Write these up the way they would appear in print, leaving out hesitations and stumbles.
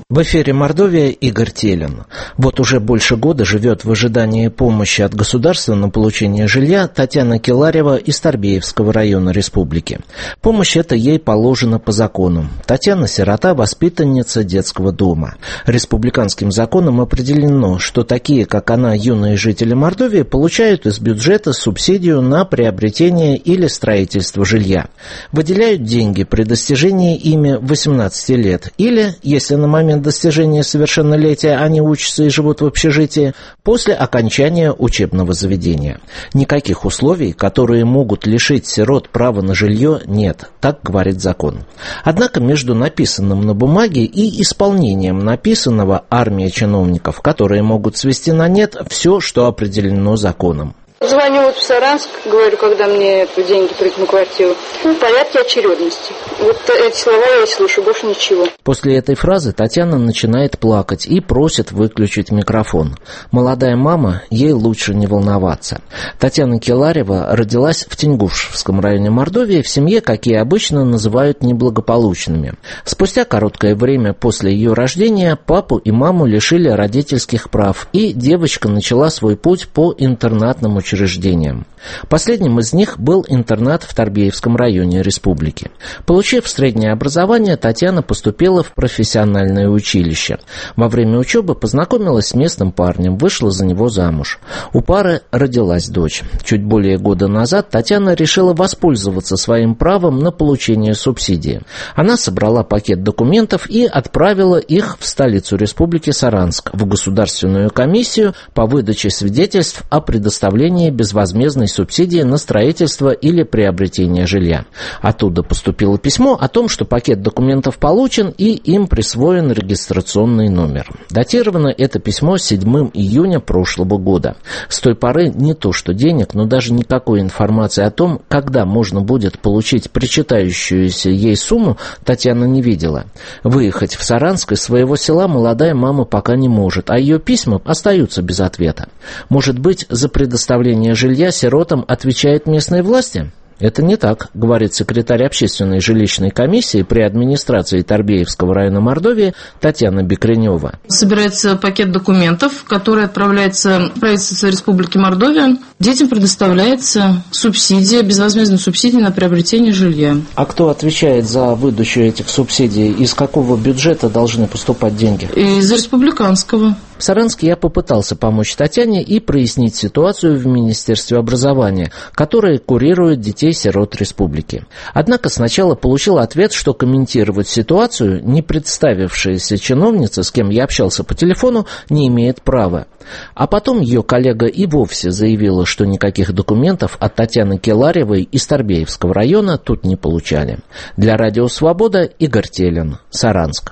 В эфире Мордовия, Игорь Телин. Вот уже больше года живет в ожидании помощи от государства на получение жилья Татьяна Келарева из Торбеевского района республики. Помощь эта ей положена по закону. Татьяна – сирота, воспитанница детского дома. Республиканским законом определено, что такие, как она, юные жители Мордовии, получают из бюджета субсидию на приобретение или строительство жилья. Выделяют деньги при достижении ими 18 лет или, если на момент достижения совершеннолетия они учатся и живут в общежитии, после окончания учебного заведения. Никаких условий, которые могут лишить сирот права на жилье, нет, так говорит закон. Однако между написанным на бумаге и исполнением написанного армия чиновников, которые могут свести на нет все, что определено законом. Звоню вот в Саранск, говорю, когда мне деньги придут на квартиру. В порядке очередности. Вот эти слова я слышу, больше ничего. После этой фразы Татьяна начинает плакать и просит выключить микрофон. Молодая мама, ей лучше не волноваться. Татьяна Келарева родилась в Тенгушевском районе Мордовии в семье, какие обычно называют неблагополучными. Спустя короткое время после ее рождения папу и маму лишили родительских прав, и девочка начала свой путь по интернатным учреждениям. Последним из них был интернат в Торбеевском районе республики. Получив среднее образование, Татьяна поступила в профессиональное училище. Во время учебы познакомилась с местным парнем, вышла за него замуж. У пары родилась дочь. Чуть более года назад Татьяна решила воспользоваться своим правом на получение субсидии. Она собрала пакет документов и отправила их в столицу республики Саранск, в Государственную комиссию по выдаче свидетельств о предоставлении безвозмездной субсидии на строительство или приобретение жилья. Оттуда поступило письмо о том, что пакет документов получен и им присвоен регистрационный номер. Датировано это письмо 7 июня прошлого года. С той поры не то что денег, но даже никакой информации о том, когда можно будет получить причитающуюся ей сумму, Татьяна не видела. Выехать в Саранск из своего села молодая мама пока не может, а ее письма остаются без ответа. Может быть, за предоставление жилья сиротам отвечают местные власти? Это не так, говорит секретарь общественной жилищной комиссии при администрации Торбеевского района Мордовии Татьяна Бекренева. Собирается пакет документов, который отправляется в правительство Республики Мордовия. Детям предоставляется субсидия, безвозмездная субсидия на приобретение жилья. А кто отвечает за выдачу этих субсидий? Из какого бюджета должны поступать деньги? Из республиканского. В Саранске я попытался помочь Татьяне и прояснить ситуацию в Министерстве образования, которое курирует детей-сирот республики. Однако сначала получил ответ, что комментировать ситуацию не представившаяся чиновница, с кем я общался по телефону, не имеет права. А потом ее коллега и вовсе заявила, что никаких документов от Татьяны Келаревой из Торбеевского района тут не получали. Для Радио Свобода Игорь Телин, Саранск.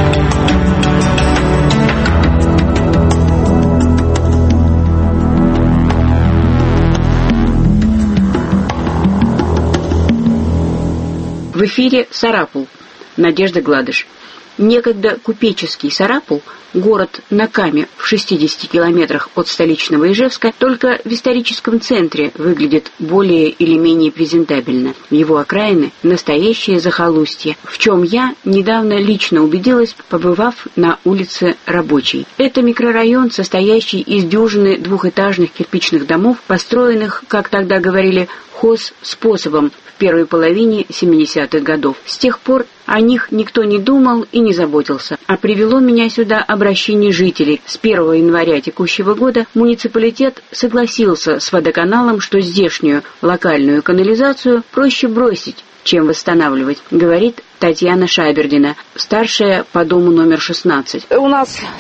В эфире Сарапул. Надежда Гладыш. Некогда купеческий Сарапул, город на Каме в 60 километрах от столичного Ижевска, только в историческом центре выглядит более или менее презентабельно. Его окраины – настоящее захолустье, в чем я недавно лично убедилась, побывав на улице Рабочей. Это микрорайон, состоящий из дюжины двухэтажных кирпичных домов, построенных, как тогда говорили, хозспособом в первой половине 70-х годов. С тех пор о них никто не думал и не заботился. А привело меня сюда обращение жителей. С 1 января текущего года муниципалитет согласился с водоканалом, что здешнюю локальную канализацию проще бросить, чем восстанавливать, говорит Татьяна Шабердина, старшая по дому номер 16. У нас